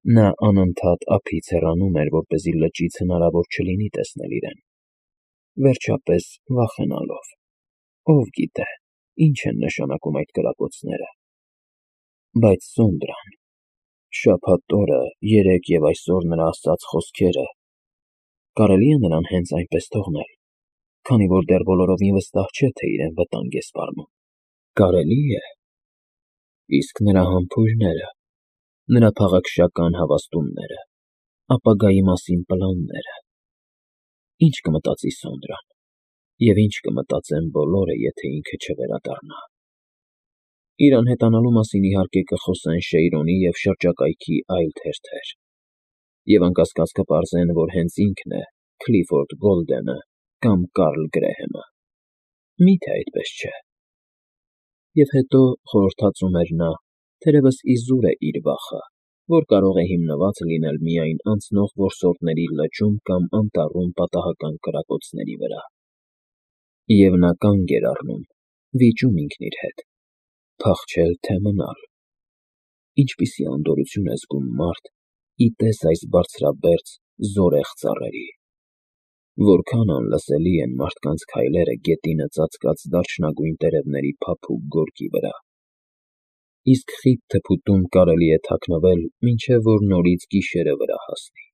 Նա անընդհատ ափից հեռանում էր, որպեսզի լճից հնարավոր չլինի տեսնել իրեն, վերջապես վախենալով. ով գիտե, ինչ են նշանակում այդ կրակոցները։ Բայց Սոնդրան… շաբաթ օրը, երեկ և այսօր նրա ասած խոսքերը… կարելի՞ է նրան հենց այնպես թողնել, քանի որ դեռ բոլորովին վստահ չէ, թե իրեն վտանգ է սպառնում։ Կարելի՞ է… Իսկ նրա համբույրները, նրա փաղաքշական հավաստումները, ապագայի մասին պլանները… Ինչ կմտածի Սոնդրան, և ինչ կմտածեն բոլորը, եթե ինքը չվերադառնա։ Իրան հետանալու մասին իհարկե կխոսեն Շեյրոնի և շրջակայքի այլ թերթեր, և անկասկած կպարզեն, որ հենց ինքն է Քլիֆորդ Գոլդենը կամ Կարլ Գրեհեմը։ Մի՞թե այդպես չէ։ Եվ հետո, խորհրդածում էր նա, թերևս իզուր է իր վախը, որ կարող է հիմնված լինել միայն անցնող որսորդների լճում կամ անտառում պատահական կրակոցների վրա։ Եվ նա կանգ էր առնում, վիճում ինքն իր հետ. փախչել, թե մնալ։ Ինչպիսի անդորրություն է զգում մարդ, ի տես այս բարձրաբերձ, զորեղ ծառերի… Որքան անլսելի են մարդկանց քայլերը գետինը ծածկած դարչնագույն տերևների փափուկ գորգի վրա… Իսկ խիտ թփուտում կարելի է թաքնվել, մինչև որ նորից գիշերը վրա հասնի…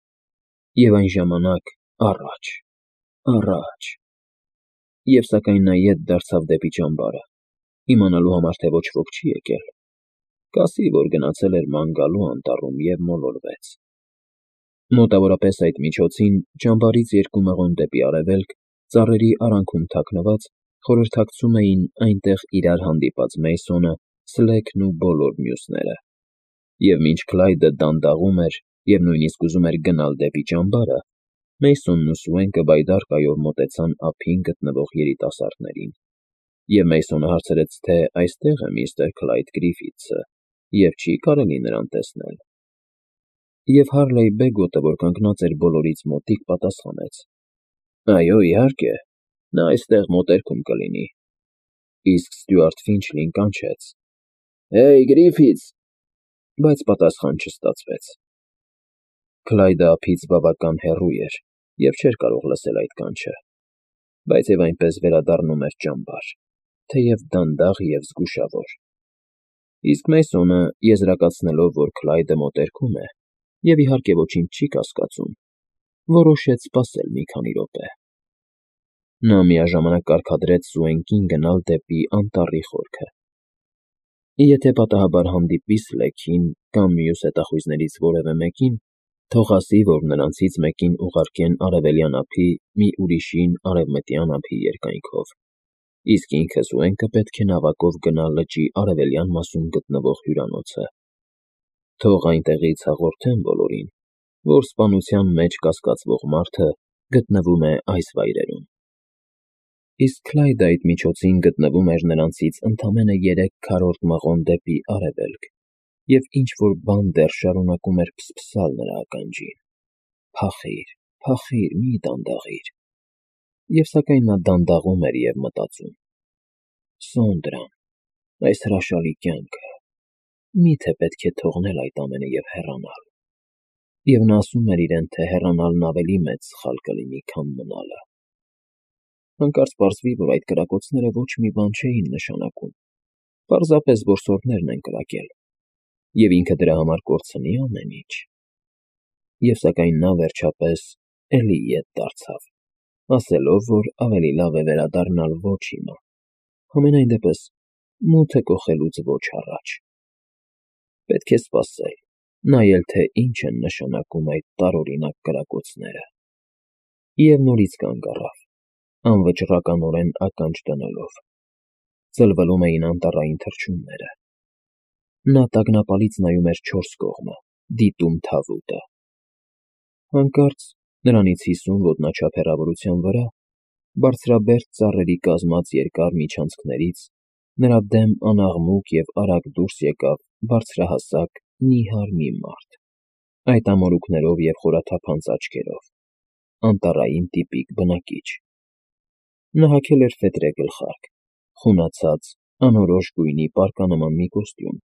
Եվ այն ժամանակ առաջ… առաջ… Եվ սակայն նա ետ դարձավ դեպի ճամբարը, իմանալու համար, թե ոչ ոք չի եկել, կասի, որ գնացել էր ման գալու անտառում և մոլորվեց… Մոտավորապես այդ միջոցին ճամբարից երկու մղոն դեպի արևելք, ծառերի արանքում թաքնված, խորհրդակցում էին այնտեղ իրար հանդիպած Մեյսոնը, Սլեյքն ու բոլոր մյուսները… Եվ մինչ Քլայդը դանդաղում էր և նույնիսկ ուզում էր գնալ դեպի ճամբարը, Մեյսոնն ու Սուենկը բայդարկայով մոտեցան ափին գտնվող երիտասարդներին, և Մեյսոնը հարցրեց, թե այստե՞ղ է միստր Քլայդ Գրիֆիթսը և չի՞ կարելի նրան տեսնել։ Եվ Հարլեյ Բեգոտը, որ կանգնած էր բոլորից մոտիկ, պատասխանեց. Այո, իհարկե, նա այստեղ մոտերքում կլինի։ Իսկ Ստյուարտ Ֆինչլին կանչեց. Հեյ, Գրիֆիթս… Բայց պատասխան չստացվեց։ Քլայդը ափից բավական հեռու էր և չէր կարող լսել այդ կանչը, բայց և այնպես վերադառնում էր ճամբար, թեև դանդաղ և զգուշավոր։ Իսկ Մեյսոնը, եզրակացնելով, որ Քլայդը մոտերքում է և իհարկե ոչինչ չի կասկածում, որոշեց սպասել մի քանի րոպե։ Նա միաժամանակ կարգադրեց Սուենկին գնալ դեպի անտառի խորքը։ Եթե պատահաբար հանդիպի Սլեյքին կամ մյուս հետախույզներից որևէ մեկին, թող ասի, որ նրանցից մեկին ուղարկեն արևելյան ափի մի ուրիշին արևմտյան ափի երկայնքով, իսկ ինքը՝ Սուենկը, պետք է նավակով գնա լճի արևելյան մասում գտնվող հյուրանոցը։ Թող այնտեղից հաղորդեն բոլորին, որ սպանության մեջ կասկածվող մարդը գտնվում է այս վայրերում։ Իսկ Քլայդը այդ միջոցին գտնվում էր նրանցից ընդամենը 3 քառորդ մղոն դեպի արևելք և ինչ֊որ բան դեռ շարունակում էր փսփսալ նրա ականջին. «Փախի՛ր, փախի՛ր, մի դանդաղիր»։ Եվ սակայն նա դանդաղում էր և մտածում. Սոնդրան… այս հրաշալի կյանքը… Մի՞թե պետք է թողնել այդ ամենը և հեռանալ… Եվ նա ասում էր իրեն, թե հեռանալն ավելի մեծ սխալ կլինի, քան մնալը… Հանկարծ պարզվի, որ այդ կրակոցները ոչ մի բան չէին նշանակում, պարզապես որսորդներն են կրակել, և ինքը դրա համար կորցնի ամեն ինչ… Եվ սակայն նա, վերջապես, էլի ետ դարձավ, ասելով, որ ավելի լավ է վերադառնալ ոչ հիմա, համենայն դեպս, մութը կոխելուց ոչ առաջ… Պետք է սպասել, նայել, թե ինչ են նշանակում այդ տարօրինակ կրակոցները… Եվ նորից կանգ առավ, անվճռականորեն ականջ դնելով… Ծլվելում էին անտառային թռչունները… Նա տագնապալից նայում էր 4 կողմը, դիտում թավուտը… Հանկարծ նրանից 50 ոտնաչափ հեռավորության վրա, բարձրաբերդ ծառերի կազմած երկար միջանցքներից, նրա դեմ անաղմուկ և արագ դուրս եկավ բարձրահասակ, նիհար մի մարդ, այդ ամորուքներով և խորաթափանց աչքերով, անտառային տիպիկ բնակիչ… Նա հագել էր ֆետրե գլխարկ, խունացած, անորոշ գույնի պարկանման մի կոստյում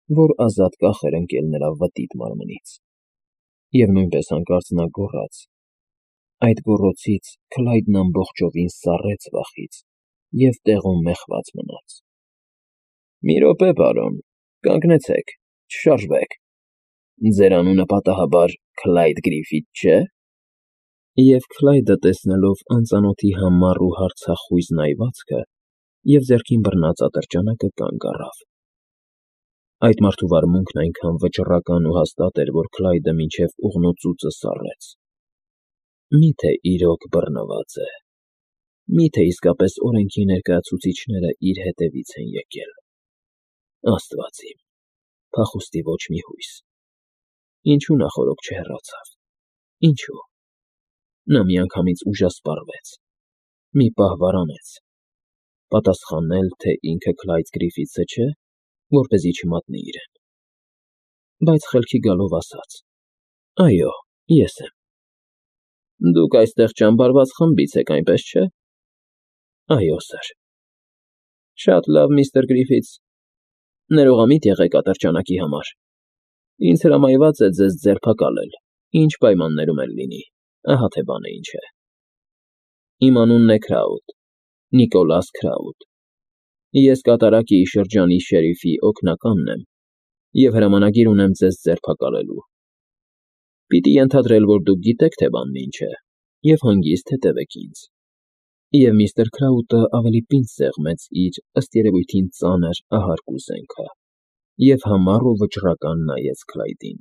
որ ազատ կախ էր ընկել նրա վտիտ մարմնից, և նույնպես հանկարծ նա գոռաց. այդ գոռոցից Քլայդն ամբողջովին սառեց վախից և տեղում մեխված մնաց։ «Մի րոպե, պարոն, կանգնեցեք, չշարժվեք, ձեր անունը պատահաբար Քլայդ Գրիֆիթ չէ՞»։ Եվ Քլայդը, տեսնելով անծանոթի համառ ու հարցախույզ նայվածքը և ձեռքին բռնած ատրճանակը, կանգ առավ։ Այդ մարդու վարմունքն այնքան վճռական ու հաստատ էր, որ Քլայդը մինչև ուղղնոծուծը սառեց։ Մի՞թե իրոք բռնված է, մի՞թե իսկապես օրենքի ներկայացուցիչները իր հետևից են եկել։ Աստված իմ, փախուստի ոչ մի հույս։ Ինչու նա խորոք չհեռացավ։ Ինչու։ Նա միանգամից ուժասպառվեց, մի պահ վարանեց, պատասխանել, թե ինքը Քլայդ Գրիֆիթսը չէ, որպեսզի չմատնի իրեն։ Բայց խելքի գալով ասաց. «Այո, ես եմ»։ «Դուք այստեղ ճամբարված խմբից եք, այնպես չէ»։ «Այո, սըր»։ «Շատ լավ, միստր Գրիֆիթս, ներողամիտ եղեք ատրճանակի համար։ Ինձ հրամայված է ձեզ ձերբակալել, ինչ պայմաններում էլ լինի, ահա թե բանը ինչ է։ Իմ անունն է Քրաուդ, Նիկոլաս Քրաուդ։ Ես կատարակի շրջանի շերիֆի օգնականն եմ և հրամանագիր ունեմ ձեզ ձերբակալելու։ Պիտի ենթադրել, որ դուք գիտեք, թե բանն ինչ է, և հանգիստ հետևեք ինձ»։ Եվ միստր Քրաուտը ավելի պինդ սեղմեց իր, ըստ երևույթին, ծանր ահարկու զենքը և համառ ու վճռական նայեց Քլայդին։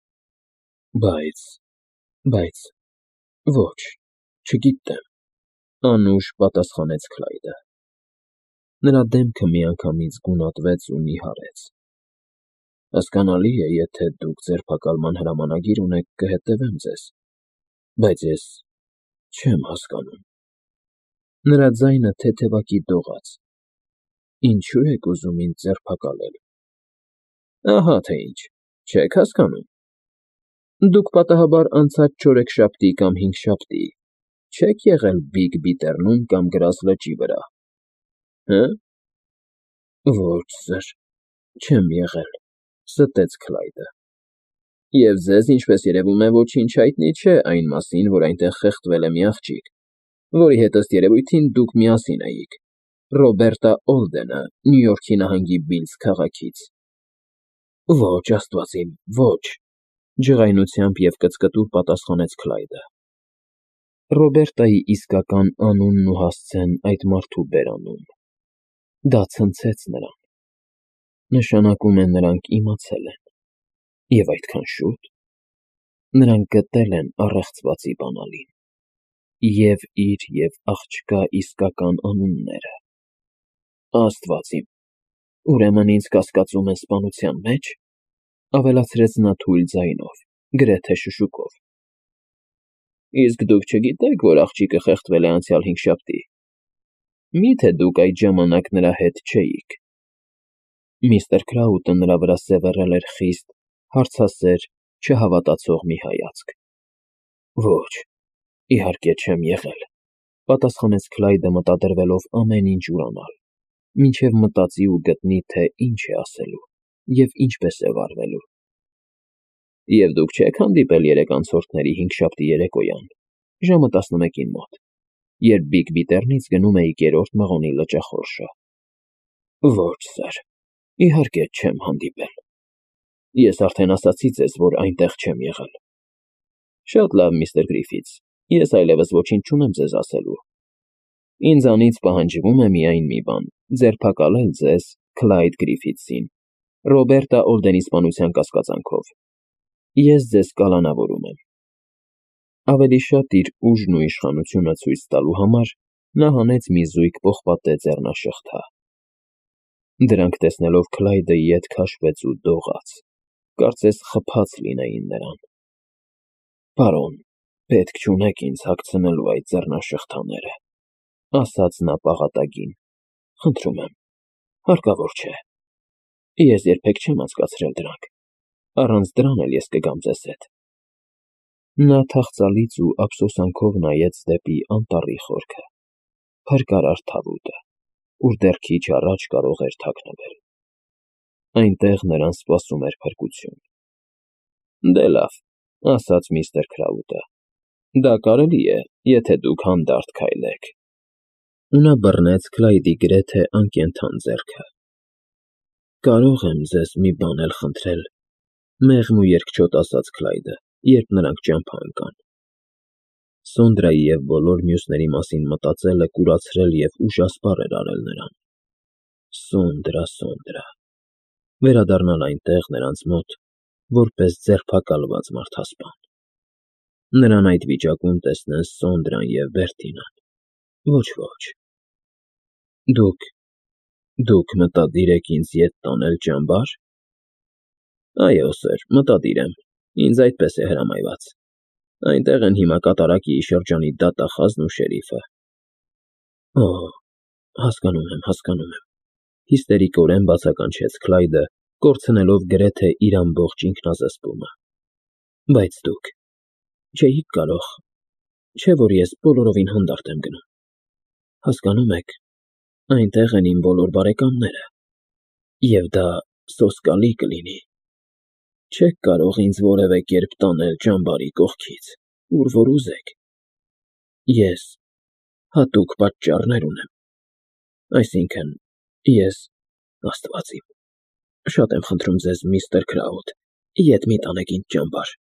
Բայց, ոչ, չգիտեմ, անուշ պատասխանեց Քլայդը։ Նրա դեմքը միանգամից գունատվեց ու նիհարեց։ Հասկանալի է, եթե դուք ձերբակալման հրամանագիր ունեք, կհետևեմ ձեզ, բայց ես չեմ հասկանում։ Նրա ձայնը թեթևակի դողաց։ Ինչու եք ուզում ինձ ձերբակալել։ Ահա թե ինչ, չեք հասկանում։ Դուք պատահաբար անցած չորեքշաբթի կամ հինգշաբթի չեք եղել Բիգ Բիթեռնում կամ Գրաս լճի վրա, հը՞։ Ոչ, սըր, չեմ եղել, զտեց Քլայդը։ Եվ ձեզ, ինչպես երևում է, ոչինչ հայտնի չէ այն մասին, որ այնտեղ խեղդվել է մի աղջիկ, որի հետ ըստ երևույթին դուք միասին էիք, Ռոբերտա Օլդենը, Նյու Յորքի նահանգի Բիլլս քաղաքից։ Ոչ, Աստված իմ, ոչ, ջղայնությամբ և կծկտուր պատասխանեց Քլայդը։ Ռոբերտայի իսկական անունն ու հասցեն այդ մարդու բերանում։ Դա ցնցեց նրան։ Նշանակում է, նրանք իմացել են։ Եվ այդքան շուտ։ Նրանք գտել են առեղծվածի բանալին։ Եվ իր և աղջկա իսկական անունները։ Աստված իմ, ուրեմն ինձ կասկածում են սպանության մեջ, ավելացրեց նա թույլ ձայնով, գրեթե շշուկով։ Իսկ դուք չգիտեք, որ աղջիկը խեղդվել է անցյալ հինգշաբթի։ Մի՞թե դուք այդ ժամանակ նրա հետ չէիք։ Միստր Քրաուտը նրա վրա սևեռել էր խիստ, հարցասեր, չհավատացող մի հայացք։ Ոչ, իհարկե չեմ եղել, պատասխանեց Քլայդը, մտադրվելով ամեն ինչ ուրանալ, մինչև մտածի ու գտնի, թե ինչ է ասելու և ինչպես է վարվելու։ Եվ դուք չեք հանդիպել երեկ անցորդների հինգշաբթի երեկոյան, ժամը 11-ին մոտ, երբ Բիգ Բիթեռնից գնում էիք երրորդ մղոնի լճախորշը։ Ոչ, սըր, իհարկե չեմ հանդիպել։ Ես արդեն ասացի ձեզ, որ այնտեղ չեմ եղել։ Շատ լավ, միստր Գրիֆիթս, ես այլևս ոչինչ չունեմ ձեզ ասելու։ Ինձանից պահանջվում է միայն մի բան՝ ձերբակալել ձեզ, Քլայդ Գրիֆիթսին, Ռոբերտա Օլդենի սպանության կասկածանքով։ Ես ձեզ կալանավորում եմ։ Ավելի շատ իր ուժն ու իշխանությունը ցույց տալու համար նա հանեց մի զույգ պողպատե ձեռնաշղթա։ Դրանք տեսնելով Քլայդը ետ քաշվեց ու դողաց, կարծես խփած լինեին նրան։ Պարոն, պետք չունեք ինձ հագցնելու այդ ձեռնաշղթաները, ասաց նա պաղատագին։ Խնդրում եմ, հարկավոր չէ։ Ես երբեք չեմ անցկացրել դրանք, առանց դրան էլ ես կգամ ձեզ հետ։ Նա թախծալից ու ափսոսանքով նայեց դեպի անտառի խորքը, փրկարար թավուտը, ուր դեռ քիչ առաջ կարող էր թաքնվել։ Այնտեղ նրան սպասում էր փրկություն։ Դե լավ, ասաց միստր Քրաուտը, դա կարելի է, եթե դուք հանդարտ քայլեք։ Ու նա բռնեց Քլայդի գրեթե անկենդան ձեռքը։ Կարող եմ ձեզ մի բան էլ խնդրել, մեղմ ու երկչոտ ասաց Քլայդը, երբ նրանք ճամփա ընկան։ Սոնդրայի և բոլոր մյուսների մասին մտածելը կուրացրել և ուժասպառ էր արել նրան։ Սոնդրա, Սոնդրա, վերադառնալ այնտեղ նրանց մոտ, որպես ձերբակալված մարդասպան։ Նրան այդ վիճակում տեսնեն Սոնդրան և Բերտինան։ Ոչ, ոչ։ Դուք մտադիր եք ինձ ետ տանել ճամբար։ Այո, սըր, մտադիր եմ, ինձ այդպես է հրամայված։ Այնտեղ են հիմա կատարակի շրջանի դատախազն ու շերիֆը։ Օ, հասկանում եմ, հիստերիկորեն բացականչեց Քլայդը, կորցնելով գրեթե իր ամբողջ ինքնազսպումը։ Բայց դուք չէիք կարող, չէ՞ որ ես բոլորովին հանդարտ եմ գնում։ Հասկանում եք, այնտեղ են իմ բոլոր բարեկամները, և դա սոսկալի կլինի։ Չեք կարող ինձ որևէ կերպ տանել ճամբարի կողքից, ուր որ ուզեք։ Ես հատուկ պատճառներ ունեմ, այսինքն՝ Աստված իմ, շատ եմ խնդրում ձեզ, միստր Քրաուտ, ետ մի տանեք ինձ ճամբար։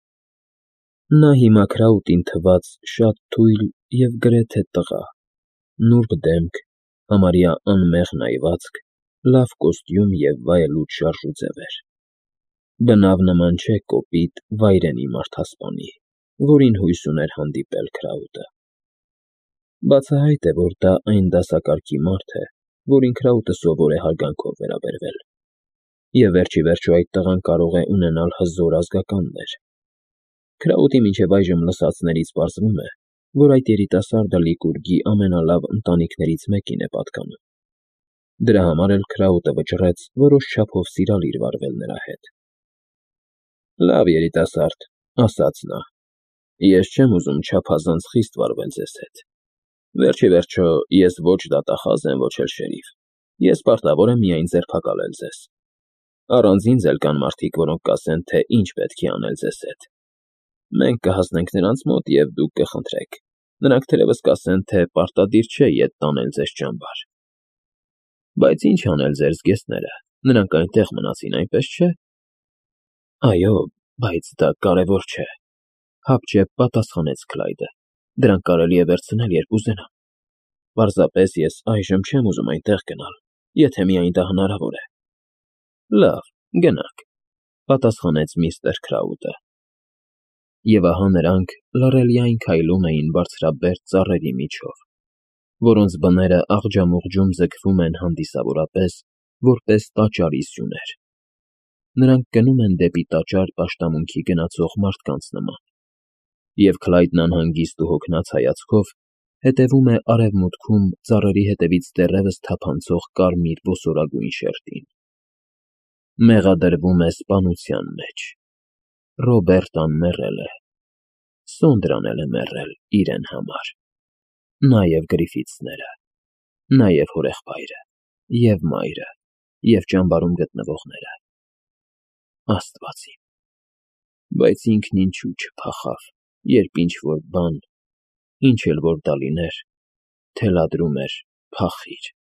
Նա հիմա Քրաուտին թվաց շատ թույլ և գրեթե տղա, նուրբ դեմք, համարյա անմեղ նայվածք, լավ կոստյում և վայելուչ շարժուձևեր։ Բնավ նման չէ կոպիտ, վայրենի մարդասպանի, որին հույս ուներ հանդիպել Քրաուտը։ Բացահայտ է, որ դա այն դասակարգի մարդ է, որին Քրաուտը սովոր է հարգանքով վերաբերվել, և վերջիվերջո այդ տղան կարող է ունենալ հզոր ազգականներ։ Քրաուտի մինչև այժմ լսածներից պարզվում է, որ այդ երիտասարդը Լիկուրգի ամենալավ ընտանիքներից մեկին է պատկանում։ Դրա համար էլ Քրաուտը վճռեց որոշ չափով սիրալիր վարվել նրա հետ։ Լավ երիտասարդ, ասաց նա, ես չեմ ուզում չափազանց խիստ վարվել ձեզ հետ։ Վերջիվերջո, ես ոչ դատախազ եմ, ոչ էլ շերիֆ, ես պարտավոր եմ միայն ձերբակալել ձեզ։ Առանց ինձ էլ կան մարդիկ, որոնք կասեն, թե ինչ պետք է անել ձեզ հետ։ Մենք կհասնենք նրանց մոտ, և դուք կխնդրեք։ Նրանք թերևս կասեն, թե պարտադիր չէ ետ տանել ձեզ ճամբար։ Բայց ինչ անել ձեր զգեստները, նրանք այնտեղ մնացին, այնպես չէ։ Այո, բայց դա կարևոր չէ, հապճեպ պատասխանեց Քլայդը։ Դրանք կարելի է վերցնել, երբ ուզենամ։ Պարզապես ես այժմ չեմ ուզում այնտեղ գնալ, եթե միայն դա հնարավոր է։ Լավ, գնանք, պատասխանեց միստր Քրաուտը։ Եվ ահա նրանք լռելիայն քայլում էին բարձրաբերդ ծառերի միջով, որոնց բները աղջամուղջում ձգվում են հանդիսավորապես, որպես տաճարի սյուներ։ Նրանք գնում են դեպի տաճար պաշտամունքի գնացող մարդկանց նման, և Քլայդն անհանգիստ ու հոգնած հայացքով հետևում է արևմուտքում ծառերի հետևից դեռևս թափանցող կարմիր ոսորագույն շերտին։ Մեղադրվում է սպանության մեջ։ Ռոբերտան մեռել է, Սոնդրան էլ է մեռել իրեն համար, նաև Գրիֆիթսները, նաև հորեղբայրը, և մայրը, և ճամբարում գտնվողները։ Աստված իմ, բայց ինքն ինչու չփախավ, երբ ինչ-որ բան, ինչ էլ որ դա լիներ, թելադրում էր փախիր։